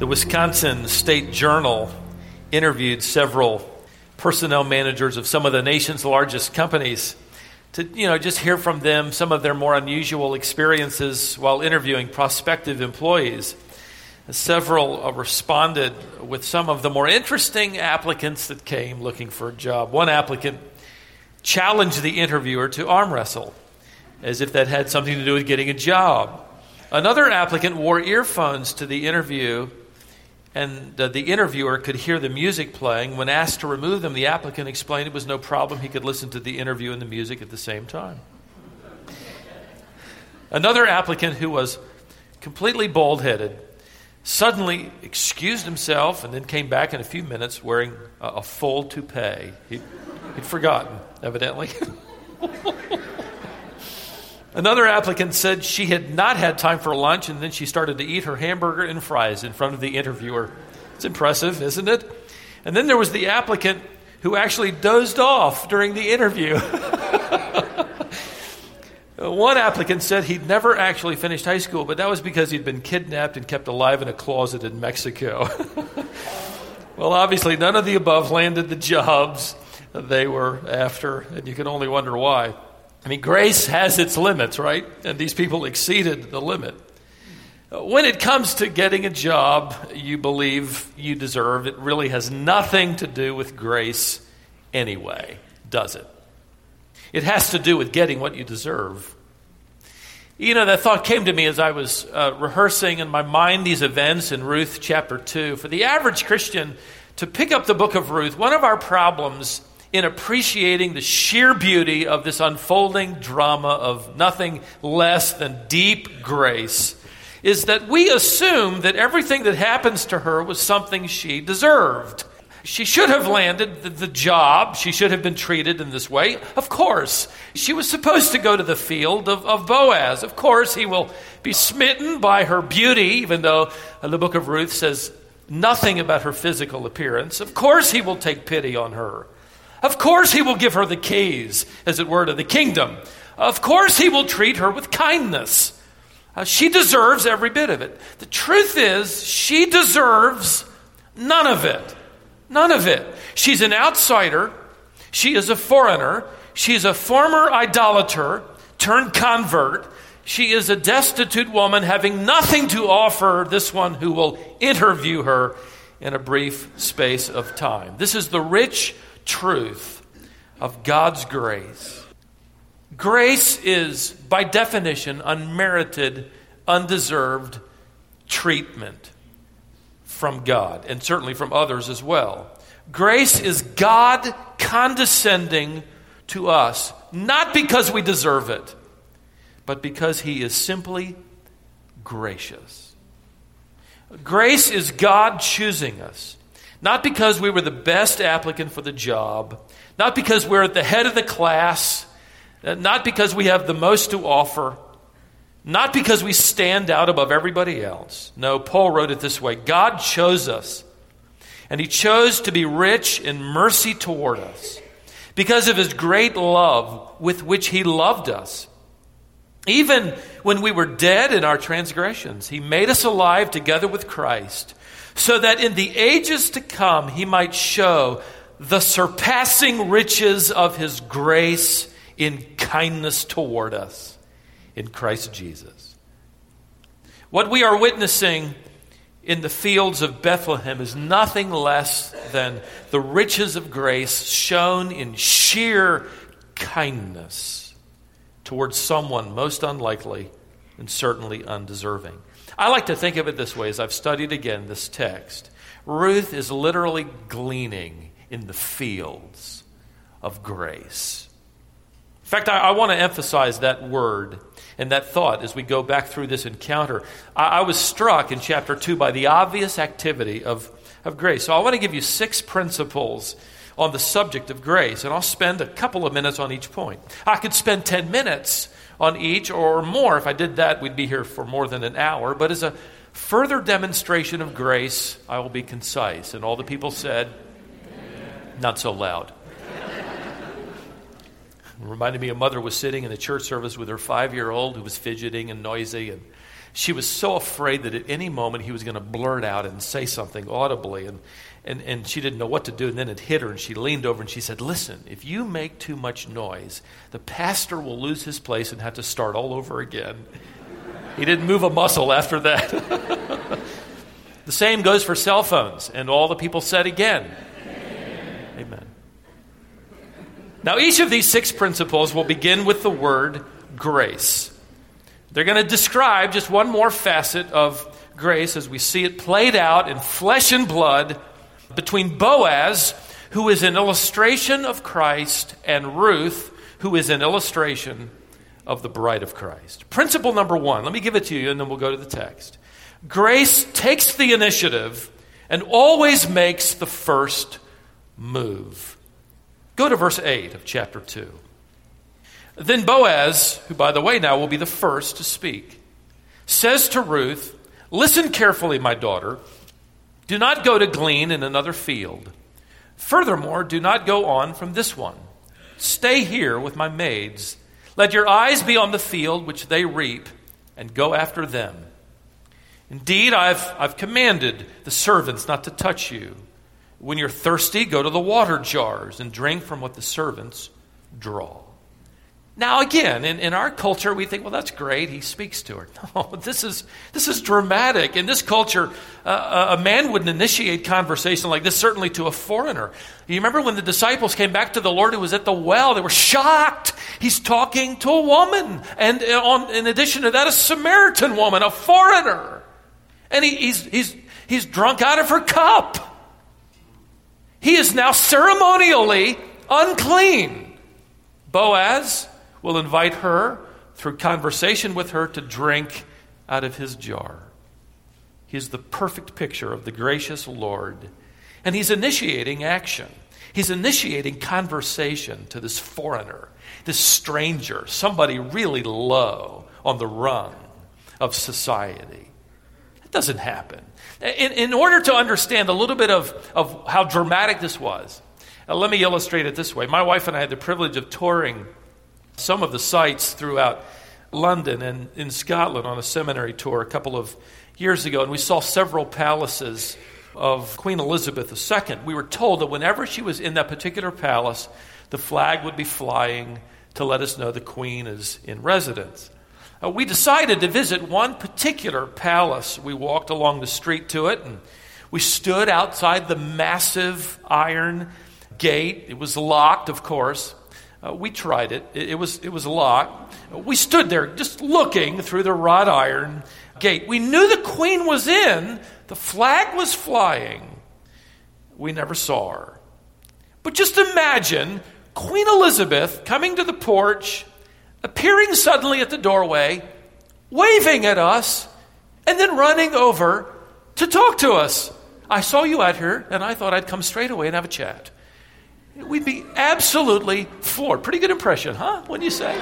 The Wisconsin State Journal interviewed several personnel managers of some of the nation's largest companies to, just hear from them some of their more unusual experiences while interviewing prospective employees. Several responded with some of the more interesting applicants that came looking for a job. One applicant challenged the interviewer to arm wrestle, as if that had something to do with getting a job. Another applicant wore earphones to the interview, and the interviewer could hear the music playing. When asked to remove them, the applicant explained it was no problem. He could listen to the interview and the music at the same time. Another applicant, who was completely bald-headed, suddenly excused himself and then came back in a few minutes wearing a full toupee. He'd forgotten, evidently. Another applicant said she had not had time for lunch, and then she started to eat her hamburger and fries in front of the interviewer. It's impressive, isn't it? And then there was the applicant who actually dozed off during the interview. One applicant said he'd never actually finished high school, but that was because he'd been kidnapped and kept alive in a closet in Mexico. Well, obviously, none of the above landed the jobs they were after, and you can only wonder why. Grace has its limits, right? And these people exceeded the limit. When it comes to getting a job you believe you deserve, it really has nothing to do with grace anyway, does it? It has to do with getting what you deserve. That thought came to me as I was rehearsing in my mind these events in Ruth chapter 2. For the average Christian to pick up the book of Ruth, one of our problems in appreciating the sheer beauty of this unfolding drama of nothing less than deep grace is that we assume that everything that happens to her was something she deserved. She should have landed the job. She should have been treated in this way. Of course. She was supposed to go to the field of Boaz. Of course, he will be smitten by her beauty, even though the book of Ruth says nothing about her physical appearance. Of course, he will take pity on her. Of course, he will give her the keys, as it were, to the kingdom. Of course, he will treat her with kindness. She deserves every bit of it. The truth is, she deserves none of it. None of it. She's an outsider. She is a foreigner. She's a former idolater turned convert. She is a destitute woman having nothing to offer this one who will interview her in a brief space of time. This is the rich truth of God's grace. Grace is, by definition, unmerited, undeserved treatment from God, and certainly from others as well. Grace is God condescending to us, not because we deserve it, but because He is simply gracious. Grace is God choosing us, not because we were the best applicant for the job, not because we're at the head of the class, not because we have the most to offer, not because we stand out above everybody else. No, Paul wrote it this way: God chose us, and He chose to be rich in mercy toward us because of His great love with which He loved us. Even when we were dead in our transgressions, He made us alive together with Christ, so that in the ages to come He might show the surpassing riches of His grace in kindness toward us in Christ Jesus. What we are witnessing in the fields of Bethlehem is nothing less than the riches of grace shown in sheer kindness towards someone most unlikely and certainly undeserving. I like to think of it this way as I've studied again this text. Ruth is literally gleaning in the fields of grace. In fact, I want to emphasize that word and that thought as we go back through this encounter. I was struck in chapter 2 by the obvious activity of grace. So I want to give you 6 principles on the subject of grace, and I'll spend a couple of minutes on each point. I could spend 10 minutes on each or more. If I did that, we'd be here for more than an hour. But as a further demonstration of grace, I will be concise. And all the people said, not so loud. It reminded me a mother was sitting in a church service with her 5-year-old who was fidgeting and noisy, and She was so afraid that at any moment he was going to blurt out and say something audibly, and she didn't know what to do, and then it hit her, and she leaned over and she said, "Listen, if you make too much noise, the pastor will lose his place and have to start all over again." He didn't move a muscle after that. The same goes for cell phones, and all the people said again, Amen. Now, each of these 6 principles will begin with the word grace. They're going to describe just one more facet of grace as we see it played out in flesh and blood between Boaz, who is an illustration of Christ, and Ruth, who is an illustration of the bride of Christ. Principle number 1, let me give it to you and then we'll go to the text. Grace takes the initiative and always makes the first move. Go to verse 8 of chapter 2. Then Boaz, who by the way now will be the first to speak, says to Ruth, "Listen carefully, my daughter. Do not go to glean in another field. Furthermore, do not go on from this one. Stay here with my maids. Let your eyes be on the field which they reap, and go after them. Indeed, I've commanded the servants not to touch you. When you're thirsty, go to the water jars and drink from what the servants draw." Now again, in our culture, we think, well, that's great. He speaks to her. No, this is dramatic. In this culture, a man wouldn't initiate conversation like this, certainly to a foreigner. You remember when the disciples came back to the Lord who was at the well, they were shocked. He's talking to a woman. And in addition to that, a Samaritan woman, a foreigner. And he's drunk out of her cup. He is now ceremonially unclean. Boaz will invite her, through conversation with her, to drink out of his jar. He is the perfect picture of the gracious Lord. And he's initiating action. He's initiating conversation to this foreigner, this stranger, somebody really low on the rung of society. It doesn't happen. In order to understand a little bit of how dramatic this was, let me illustrate it this way. My wife and I had the privilege of touring some of the sites throughout London and in Scotland on a seminary tour a couple of years ago, and we saw several palaces of Queen Elizabeth II. We were told that whenever she was in that particular palace, the flag would be flying to let us know the Queen is in residence. We decided to visit one particular palace. We walked along the street to it, and we stood outside the massive iron gate. It was locked, of course. We tried it. It was locked. We stood there just looking through the wrought iron gate. We knew the Queen was in. The flag was flying. We never saw her. But just imagine Queen Elizabeth coming to the porch, appearing suddenly at the doorway, waving at us, and then running over to talk to us. "I saw you out here, and I thought I'd come straight away and have a chat." We'd be absolutely floored. Pretty good impression, huh? Wouldn't you say?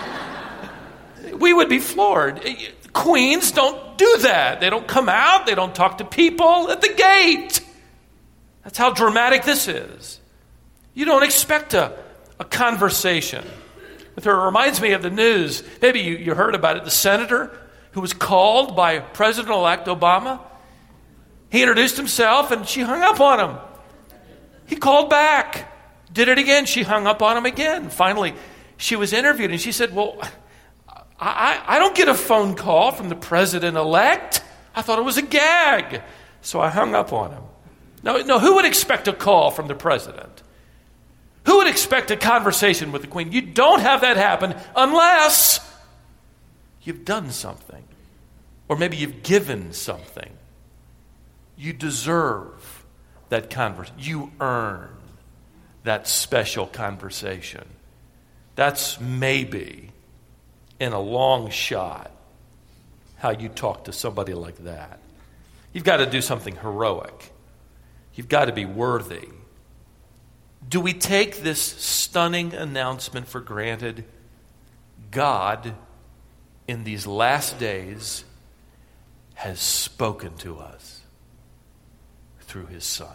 We would be floored. Queens don't do that. They don't come out. They don't talk to people at the gate. That's how dramatic this is. You don't expect a conversation with her. It reminds me of the news. Maybe you heard about it. The senator who was called by President-elect Obama. He introduced himself, and she hung up on him. He called back. Did it again. She hung up on him again. Finally, she was interviewed, and she said, "Well, I don't get a phone call from the president-elect. I thought it was a gag, so I hung up on him." No, who would expect a call from the president? Who would expect a conversation with the Queen? You don't have that happen unless you've done something, or maybe you've given something. You deserve that conversation. You earn that special conversation. That's maybe, in a long shot, how you talk to somebody like that. You've got to do something heroic. You've got to be worthy. Do we take this stunning announcement for granted? God, in these last days, has spoken to us through his Son.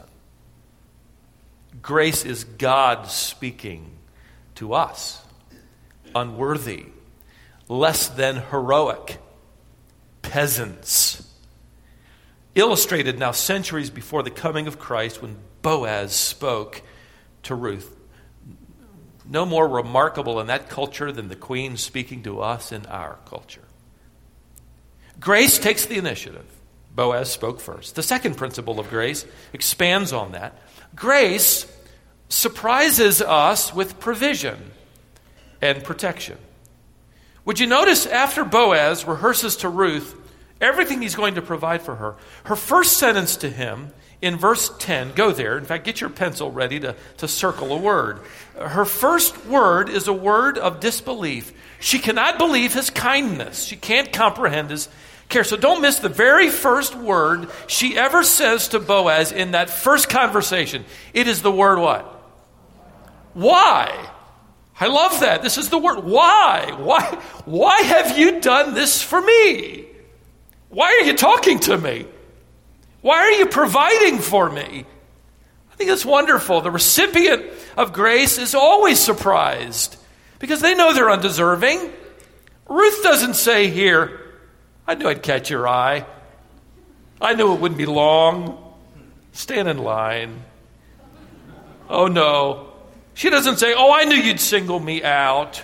Grace is God speaking to us, unworthy, less than heroic, peasants. Illustrated now centuries before the coming of Christ when Boaz spoke to Ruth. No more remarkable in that culture than the queen speaking to us in our culture. Grace takes the initiative. Boaz spoke first. The second principle of grace expands on that. Grace surprises us with provision and protection. Would you notice after Boaz rehearses to Ruth everything he's going to provide for her, her first sentence to him in verse 10, go there. In fact, get your pencil ready to circle a word. Her first word is a word of disbelief. She cannot believe his kindness. She can't comprehend his care. So don't miss the very first word she ever says to Boaz in that first conversation. It is the word what? Why? I love that. This is the word. Why? Why have you done this for me? Why are you talking to me? Why are you providing for me? I think it's wonderful. The recipient of grace is always surprised because they know they're undeserving. Ruth doesn't say here, I knew I'd catch your eye. I knew it wouldn't be long. Stand in line. Oh no. She doesn't say, oh, I knew you'd single me out.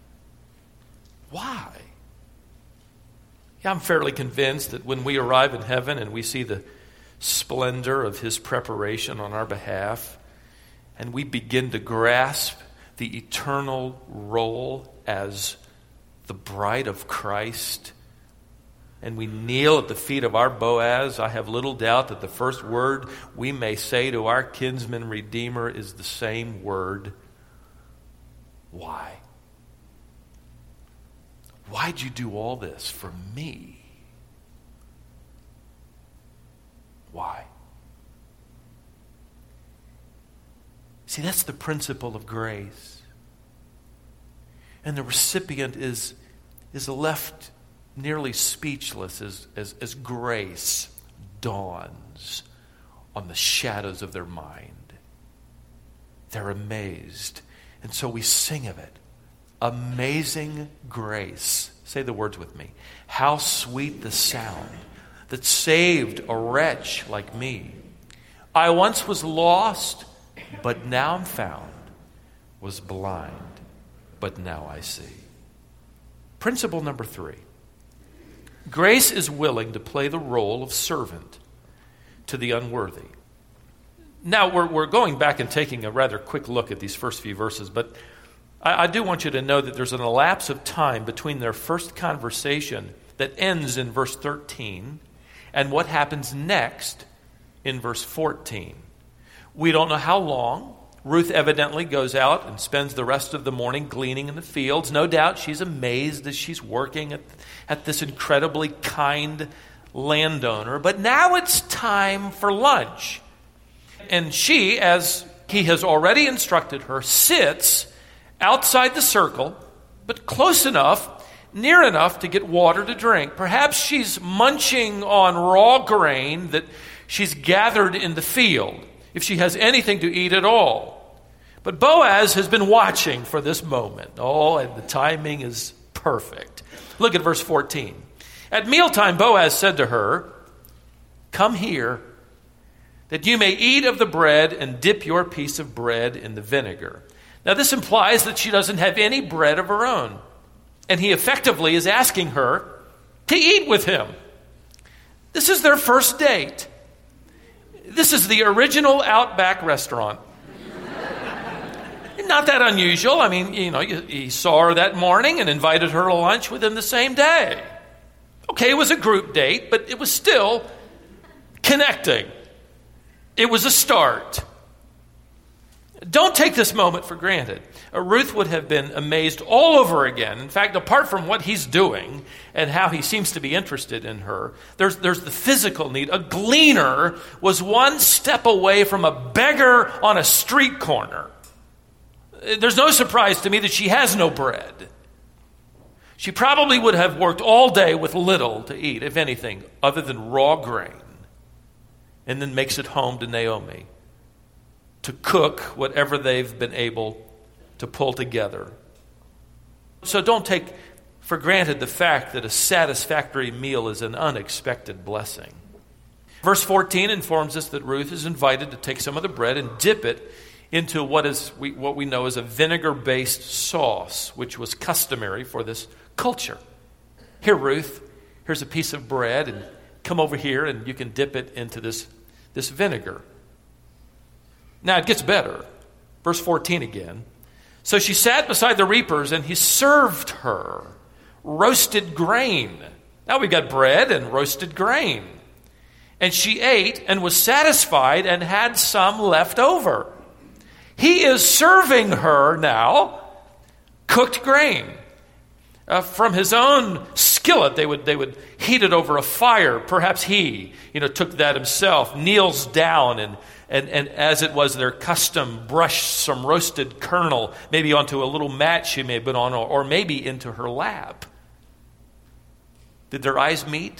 Why? Yeah, I'm fairly convinced that when we arrive in heaven and we see the splendor of his preparation on our behalf, and we begin to grasp the eternal role as the bride of Christ, and we kneel at the feet of our Boaz, I have little doubt that the first word we may say to our kinsman redeemer is the same word. Why? Why'd you do all this for me? Why? See, that's the principle of grace. And the recipient is left nearly speechless as grace dawns on the shadows of their mind. They're amazed. And so we sing of it. Amazing grace. Say the words with me. How sweet the sound that saved a wretch like me. I once was lost, but now I'm found. Was blind, but now I see. Principle number 3. Grace is willing to play the role of servant to the unworthy. Now, we're going back and taking a rather quick look at these first few verses, but I do want you to know that there's an elapse of time between their first conversation that ends in verse 13 and what happens next in verse 14. We don't know how long. Ruth evidently goes out and spends the rest of the morning gleaning in the fields. No doubt she's amazed as she's working at this incredibly kind landowner. But now it's time for lunch. And she, as he has already instructed her, sits outside the circle, but close enough, near enough to get water to drink. Perhaps she's munching on raw grain that she's gathered in the field, if she has anything to eat at all. But Boaz has been watching for this moment. Oh, and the timing is perfect. Look at verse 14. At mealtime, Boaz said to her, come here, that you may eat of the bread and dip your piece of bread in the vinegar. Now, this implies that she doesn't have any bread of her own. And he effectively is asking her to eat with him. This is their first date. This is the original Outback restaurant. Not that unusual. I mean, he saw her that morning and invited her to lunch within the same day. Okay, it was a group date, but it was still connecting. It was a start. Don't take this moment for granted. Ruth would have been amazed all over again. In fact, apart from what he's doing and how he seems to be interested in her, there's the physical need. A gleaner was one step away from a beggar on a street corner. There's no surprise to me that she has no bread. She probably would have worked all day with little to eat, if anything, other than raw grain, and then makes it home to Naomi to cook whatever they've been able to pull together. So don't take for granted the fact that a satisfactory meal is an unexpected blessing. Verse 14 informs us that Ruth is invited to take some of the bread and dip it into what we know as a vinegar-based sauce, which was customary for this culture. Here, Ruth, here's a piece of bread, and come over here and you can dip it into this vinegar. Now, it gets better. Verse 14 again. So she sat beside the reapers, and he served her roasted grain. Now we've got bread and roasted grain. And she ate and was satisfied and had some left over. He is serving her now cooked grain. From his own skillet, they would heat it over a fire. Perhaps he, took that himself, kneels down and as it was their custom, brushed some roasted kernel, maybe onto a little mat she may have been on, or maybe into her lap. Did their eyes meet?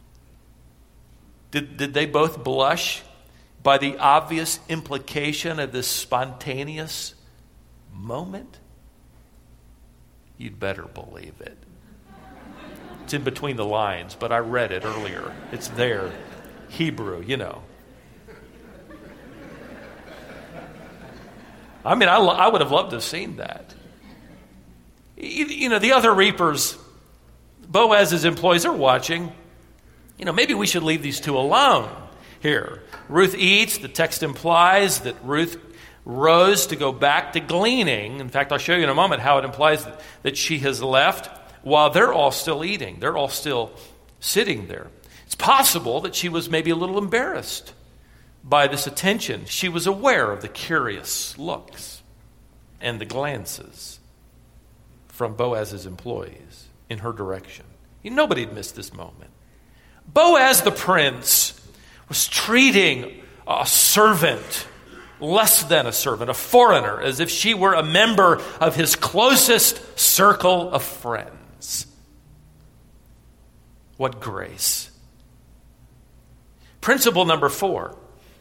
Did they both blush by the obvious implication of this spontaneous moment? You'd better believe it. It's in between the lines, but I read it earlier. It's there. Hebrew, I mean, I would have loved to have seen that. The other reapers, Boaz's employees are watching. Maybe we should leave these two alone here. Ruth eats. The text implies that Ruth rose to go back to gleaning. In fact, I'll show you in a moment how it implies that she has left while they're all still eating. They're all still sitting there. It's possible that she was maybe a little embarrassed by this attention. She was aware of the curious looks and the glances from Boaz's employees in her direction. Nobody'd missed this moment. Boaz the prince was treating a servant less than a servant, a foreigner, as if she were a member of his closest circle of friends. What grace. Principle number 4.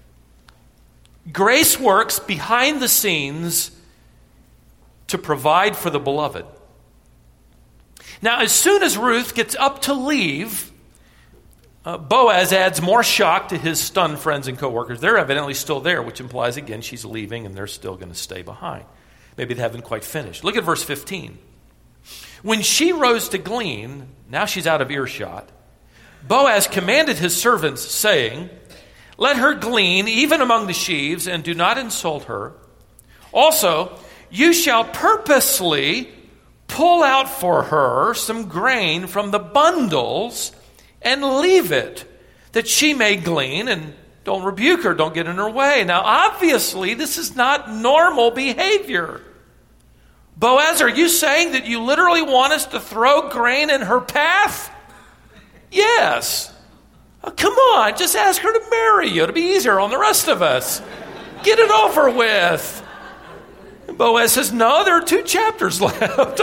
Grace works behind the scenes to provide for the beloved. Now, as soon as Ruth gets up to leave, Boaz adds more shock to his stunned friends and co-workers. They're evidently still there, which implies, again, she's leaving and they're still going to stay behind. Maybe they haven't quite finished. Look at verse 15. When she rose to glean, now she's out of earshot, Boaz commanded his servants, saying, let her glean even among the sheaves, and do not insult her. Also, you shall purposely pull out for her some grain from the bundles and leave it, that she may glean, and don't rebuke her, don't get in her way. Now, obviously, this is not normal behavior. Boaz, are you saying that you literally want us to throw grain in her path? Yes. Oh, come on, just ask her to marry you. It'll be easier on the rest of us. Get it over with. And Boaz says, no, there are 2 chapters left.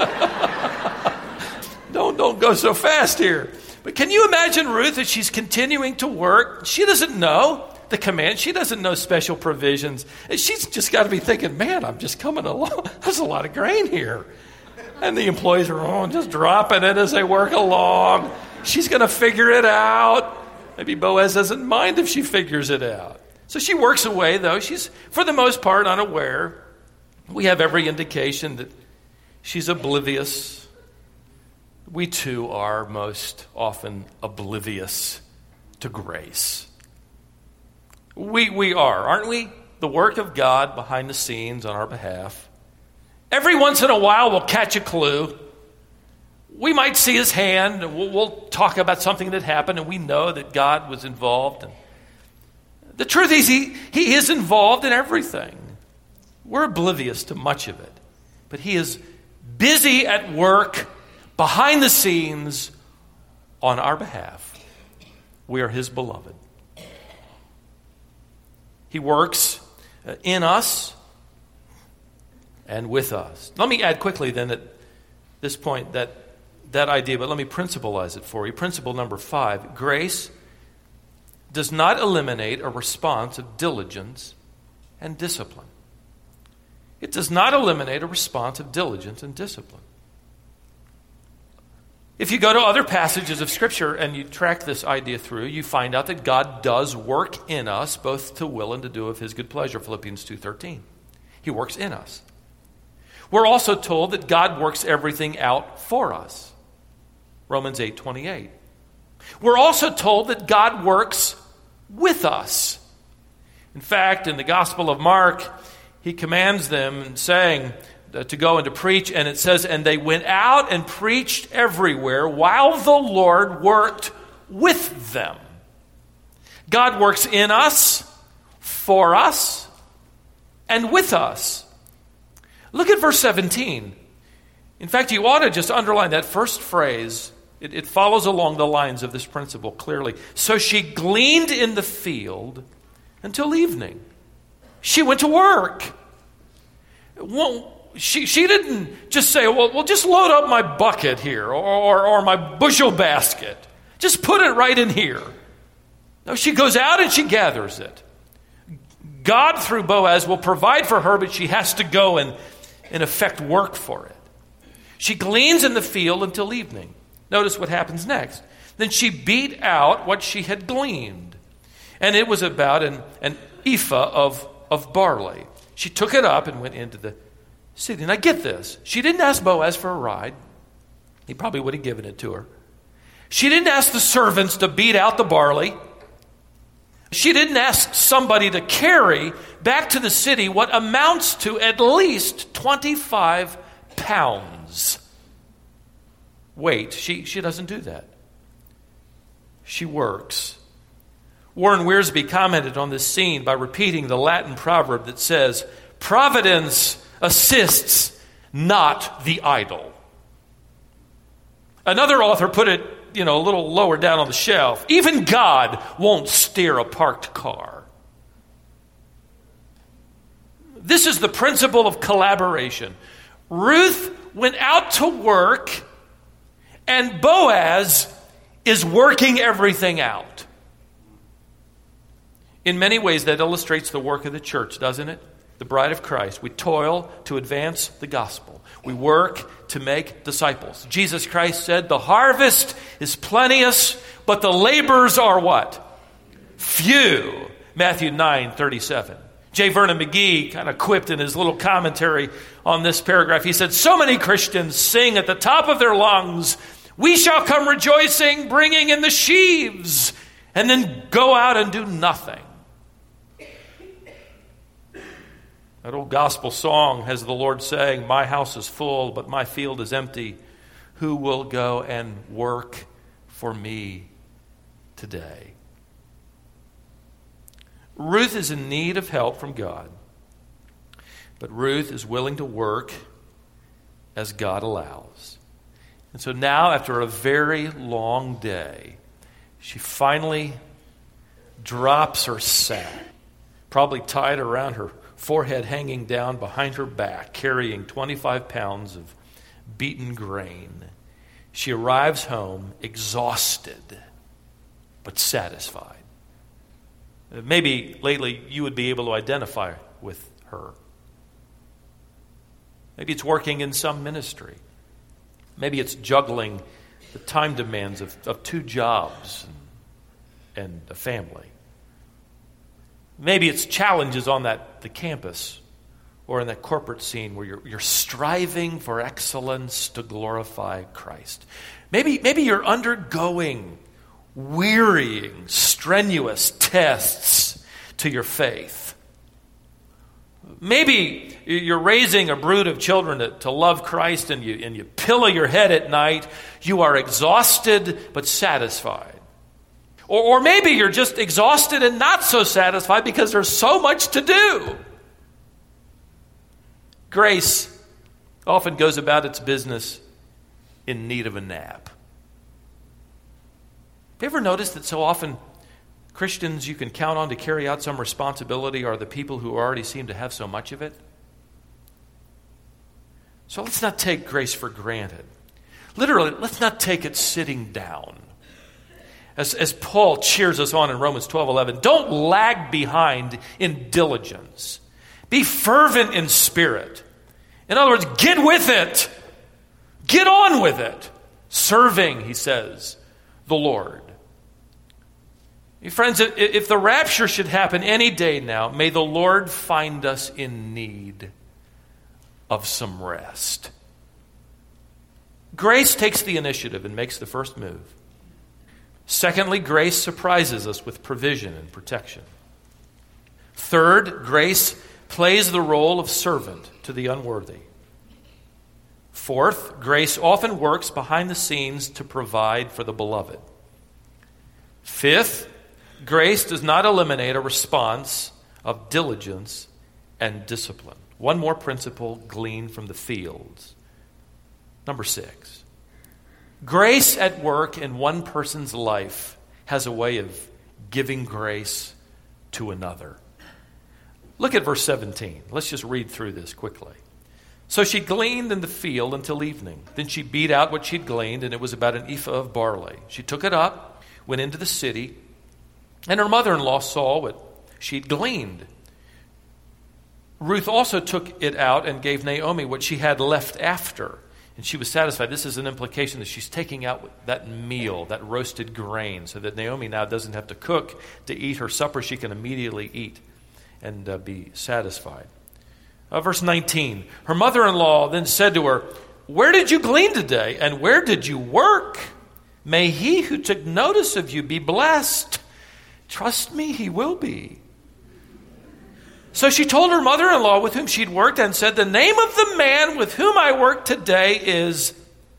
Don't go so fast here. But can you imagine Ruth as she's continuing to work? She doesn't know the command. She doesn't know special provisions. And she's just got to be thinking, man, I'm just coming along. There's a lot of grain here. And the employees are just dropping it as they work along. She's going to figure it out. Maybe Boaz doesn't mind if she figures it out. So she works away, though. She's, for the most part, unaware. We have every indication that she's oblivious. We too are most often oblivious to grace. We are, aren't we? The work of God behind the scenes on our behalf. Every once in a while we'll catch a clue. We might see his hand, and we'll talk about something that happened, and we know that God was involved. And the truth is, he is involved in everything. We're oblivious to much of it. But he is busy at work behind the scenes on our behalf. We are his beloved. He works in us and with us. Let me add quickly then at this point that idea, but let me principleize it for you. Principle number 5, grace does not eliminate a response of diligence and discipline. It does not eliminate a response of diligence and discipline. If you go to other passages of Scripture and you track this idea through, you find out that God does work in us both to will and to do of his good pleasure, Philippians 2:13. He works in us. We're also told that God works everything out for us, Romans 8:28. We're also told that God works with us. In fact, in the Gospel of Mark, he commands them, saying, to go and to preach, and it says, and they went out and preached everywhere while the Lord worked with them. God works in us, for us, and with us. Look at verse 17. In fact, you ought to just underline that first phrase. It follows along the lines of this principle clearly. So she gleaned in the field until evening. She went to work. She didn't just say, well, just load up my bucket here or my bushel basket. Just put it right in here. No, she goes out and she gathers it. God, through Boaz, will provide for her, but she has to go and, in effect, work for it. She gleans in the field until evening. Notice what happens next. Then she beat out what she had gleaned, and it was about an ephah of barley. She took it up and went into the city. Now get this. She didn't ask Boaz for a ride. He probably would have given it to her. She didn't ask the servants to beat out the barley. She didn't ask somebody to carry back to the city what amounts to at least 25 pounds. Wait, she doesn't do that. She works. Warren Wiersbe commented on this scene by repeating the Latin proverb that says, providence assists, not the idle. Another author put it, a little lower down on the shelf. Even God won't steer a parked car. This is the principle of collaboration. Ruth went out to work, and Boaz is working everything out. In many ways, that illustrates the work of the church, doesn't it? The bride of Christ. We toil to advance the gospel. We work to make disciples. Jesus Christ said, the harvest is plenteous, but the laborers are what? Few. Matthew 9:37. J. Vernon McGee kind of quipped in his little commentary on this paragraph. He said, so many Christians sing at the top of their lungs, we shall come rejoicing, bringing in the sheaves, and then go out and do nothing. That old gospel song has the Lord saying, my house is full, but my field is empty. Who will go and work for me today? Ruth is in need of help from God. But Ruth is willing to work as God allows. And so now, after a very long day, she finally drops her sack, probably tied around her forehead, hanging down behind her back, carrying 25 pounds of beaten grain. She arrives home exhausted, but satisfied. Maybe lately you would be able to identify with her. Maybe it's working in some ministry. Maybe it's juggling the time demands of 2 jobs and a family. Maybe it's challenges on the campus or in that corporate scene where you're striving for excellence to glorify Christ. Maybe you're undergoing wearying, strenuous tests to your faith. Maybe you're raising a brood of children to love Christ and you pillow your head at night. You are exhausted but satisfied. Or maybe you're just exhausted and not so satisfied because there's so much to do. Grace often goes about its business in need of a nap. Have you ever noticed that so often Christians you can count on to carry out some responsibility are the people who already seem to have so much of it? So let's not take grace for granted. Literally, let's not take it sitting down. As Paul cheers us on in Romans 12:11, don't lag behind in diligence. Be fervent in spirit. In other words, get with it. Get on with it. serving, he says, the Lord. Friends, if the rapture should happen any day now, may the Lord find us in need of some rest. Grace takes the initiative and makes the first move. Secondly, grace surprises us with provision and protection. Third, grace plays the role of servant to the unworthy. Fourth, grace often works behind the scenes to provide for the beloved. Fifth, grace does not eliminate a response of diligence and discipline. One more principle gleaned from the fields. Number 6. Grace at work in one person's life has a way of giving grace to another. Look at verse 17. Let's just read through this quickly. So she gleaned in the field until evening. Then she beat out what she'd gleaned, and it was about an ephah of barley. She took it up, went into the city, and her mother-in-law saw what she'd gleaned. Ruth also took it out and gave Naomi what she had left after, and she was satisfied. This is an implication that she's taking out that meal, that roasted grain, so that Naomi now doesn't have to cook to eat her supper. She can immediately eat and be satisfied. Verse 19, her mother-in-law then said to her, "Where did you glean today, and where did you work? May he who took notice of you be blessed. Trust me, he will be." So she told her mother-in-law with whom she'd worked and said, "The name of the man with whom I work today is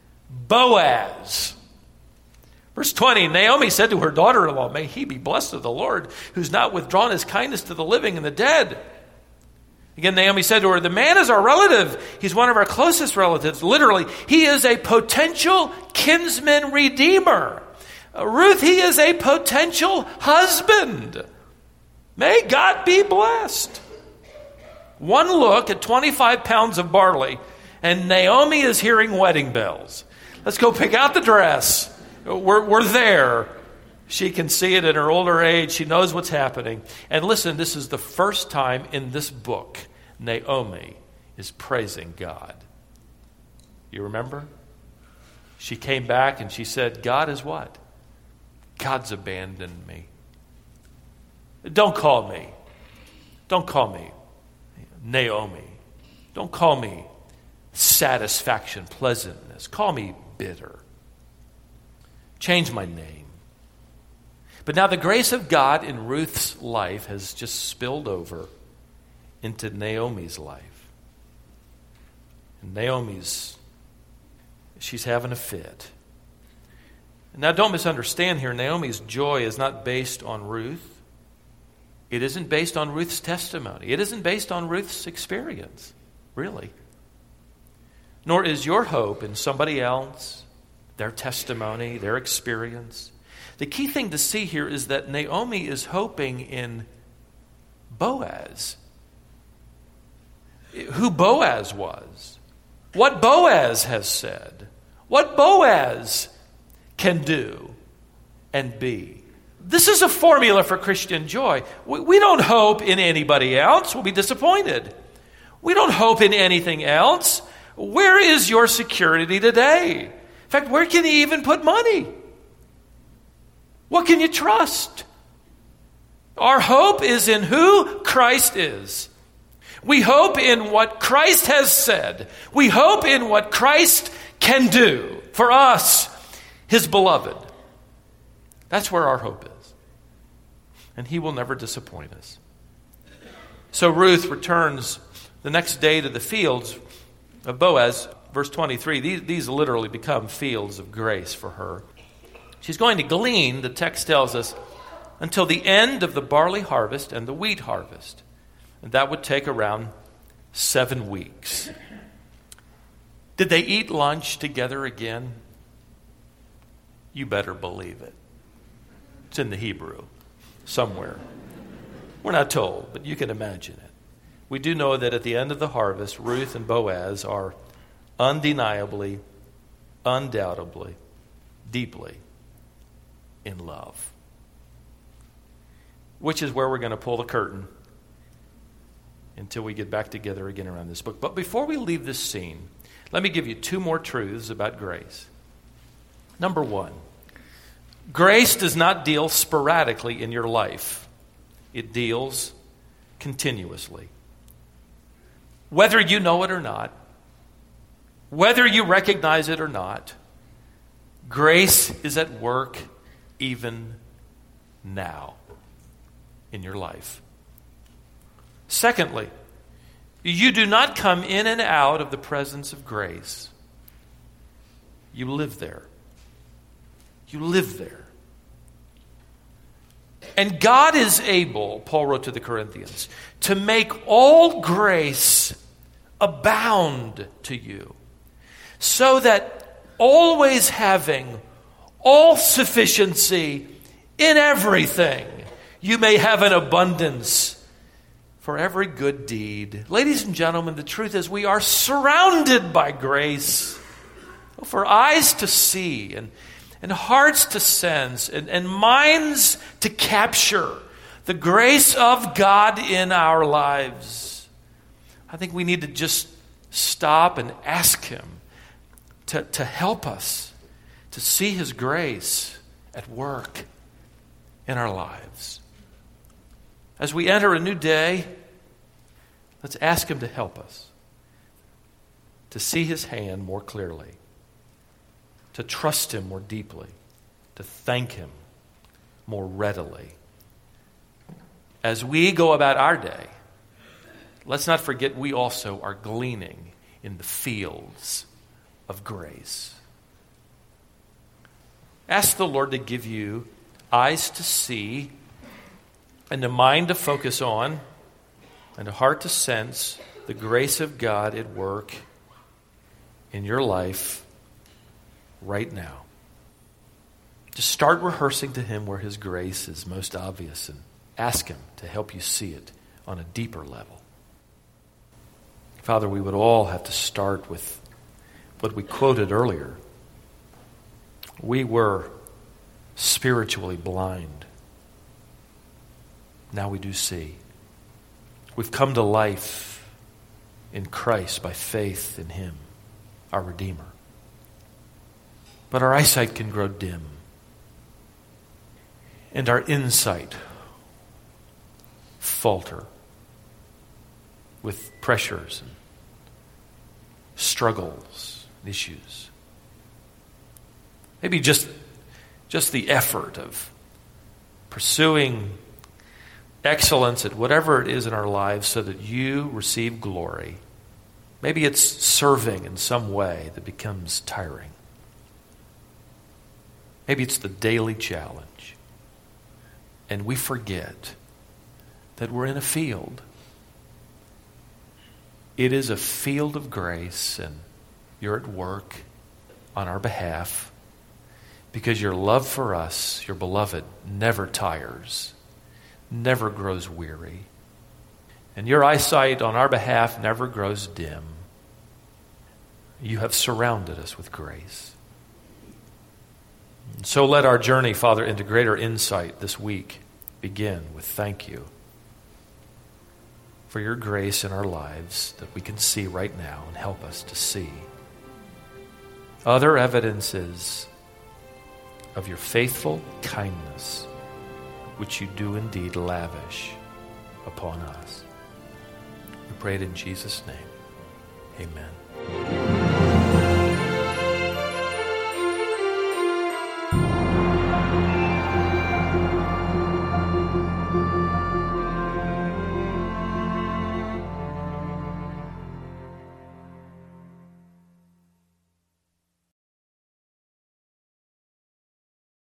Boaz." Verse 20, Naomi said to her daughter-in-law, "May he be blessed of the Lord, who's not withdrawn his kindness to the living and the dead." Again, Naomi said to her, "The man is our relative. He's one of our closest relatives. Literally, he is a potential kinsman redeemer. Ruth, he is a potential husband. May God be blessed." One look at 25 pounds of barley, and Naomi is hearing wedding bells. Let's go pick out the dress. We're there. She can see it in her older age. She knows what's happening. And listen, this is the first time in this book Naomi is praising God. You remember? She came back and she said, God is what? God's abandoned me. Don't call me Naomi. Don't call me satisfaction, pleasantness. Call me bitter. Change my name. But now the grace of God in Ruth's life has just spilled over into Naomi's life. And she's having a fit. Now don't misunderstand here. Naomi's joy is not based on Ruth. It isn't based on Ruth's testimony. It isn't based on Ruth's experience, really. Nor is your hope in somebody else, their testimony, their experience. The key thing to see here is that Naomi is hoping in Boaz. Who Boaz was. What Boaz has said. What Boaz can do and be. This is a formula for Christian joy. We don't hope in anybody else. We'll be disappointed. We don't hope in anything else. Where is your security today? In fact, where can you even put money? What can you trust? Our hope is in who Christ is. We hope in what Christ has said. We hope in what Christ can do for us, his beloved. That's where our hope is. And he will never disappoint us. So Ruth returns the next day to the fields of Boaz. Verse 23, these literally become fields of grace for her. She's going to glean, the text tells us, until the end of the barley harvest and the wheat harvest. And that would take around 7 weeks. Did they eat lunch together again? You better believe it. It's in the Hebrew, somewhere. We're not told, but you can imagine it. We do know that at the end of the harvest, Ruth and Boaz are undeniably, undoubtedly, deeply in love. Which is where we're going to pull the curtain until we get back together again around this book. But before we leave this scene, let me give you 2 more truths about grace. Number one, grace does not deal sporadically in your life. It deals continuously. Whether you know it or not, whether you recognize it or not, grace is at work even now in your life. Secondly, you do not come in and out of the presence of grace. You live there. You live there. And God is able, Paul wrote to the Corinthians, to make all grace abound to you, so that always having all sufficiency in everything, you may have an abundance for every good deed. Ladies and gentlemen, the truth is we are surrounded by grace. For eyes to see and hearts to sense and minds to capture the grace of God in our lives. I think we need to just stop and ask Him to help us to see His grace at work in our lives. As we enter a new day, let's ask Him to help us to see His hand more clearly, to trust Him more deeply, to thank Him more readily. As we go about our day, let's not forget we also are gleaning in the fields of grace. Ask the Lord to give you eyes to see and a mind to focus on and a heart to sense the grace of God at work in your life right now. Just start rehearsing to Him where His grace is most obvious and ask Him to help you see it on a deeper level. Father, we would all have to start with what we quoted earlier. We were spiritually blind. Now we do see. We've come to life in Christ by faith in Him, our Redeemer. But our eyesight can grow dim, and our insight falter with pressures and struggles and issues. Maybe just the effort of pursuing excellence at whatever it is in our lives so that you receive glory. Maybe it's serving in some way that becomes tiring. Maybe it's the daily challenge. And we forget that we're in a field. It is a field of grace, and you're at work on our behalf because your love for us, your beloved, never tires, never grows weary, and your eyesight on our behalf never grows dim. You have surrounded us with grace. And so let our journey, Father, into greater insight this week begin with thank you for your grace in our lives that we can see right now and help us to see other evidences of your faithful kindness, which you do indeed lavish upon us. We pray it in Jesus' name. Amen.